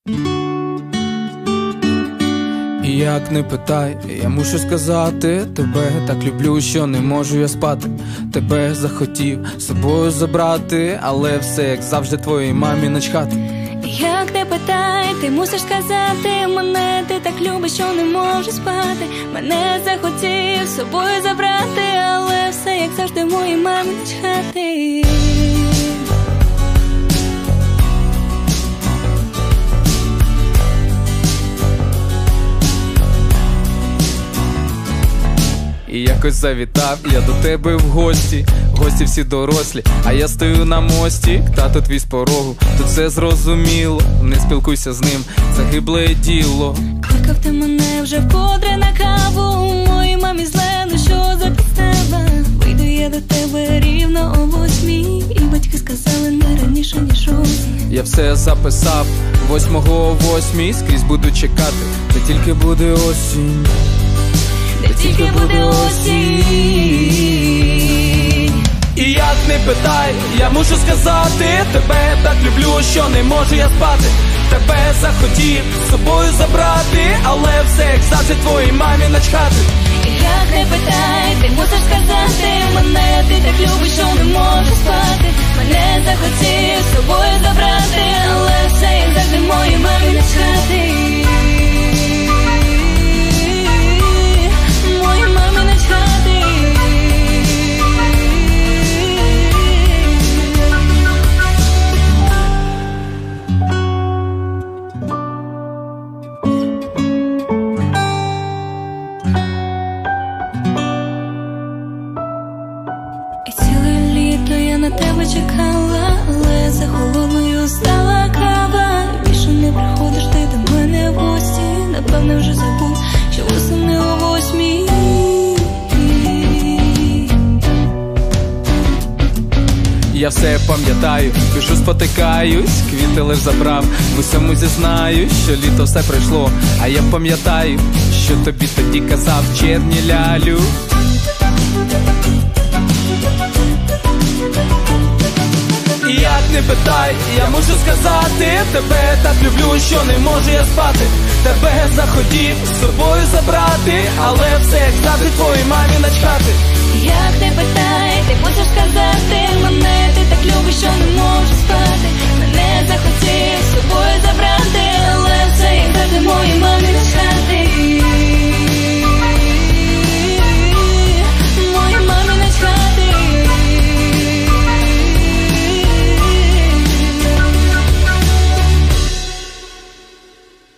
І як не питай, я мушу сказати, тебе так люблю, що не можу я спати. Тебе захотів з собою забрати, але все як завжди твоїй мамі начхати. Як не питай, ти мусиш сказати, мене ти так любиш, що не можу спати. Мене захотів з собою забрати, але все як завжди моїй мамі начхати. І якось завітав я до тебе в гості. Гості всі дорослі, а я стою на мості. Тато твій з порогу, тут все зрозуміло. Не спілкуйся з ним, загибле діло. Кликав ти мене вже вкотре на каву. Моїй мамі зле, ну що за підстава? Вийду я до тебе рівно о 8, і батьки сказали не раніше, ніж осінь. Я все записав 8-го о 8, скрізь буду чекати, де тільки буде осінь. Де тільки буде осінь. І як не питай, я мушу сказати, тебе так люблю, що не можу я спати. Тебе захотів з собою забрати, але все як завжди твоїй мамі начхати. І як не питай, ти мусиш сказати, мене ти так любиш, що не можу спати. Мене захотів з собою забрати, але все як завжди моїй мамі начхати. На тебе чекала, але за холодною стала кава. Більше не приходиш ти до мене в гості. Напевне вже забув, що восени о 8. Я все пам'ятаю, пишу, спотикаюсь, квіти лиш забрав, в усьому зізнаюсь, що літо все пройшло. А я пам'ятаю, що тобі тоді казав в червні, лялю. І як не питай, я мушу сказати, тебе так люблю, що не можу я спати. Тебе захотів з собою забрати, але все як завжди твоїй мамі начхати. Як не питай, ти мусиш сказати, мене ти так любиш, що не можу спати. Мене захотів з собою забрати.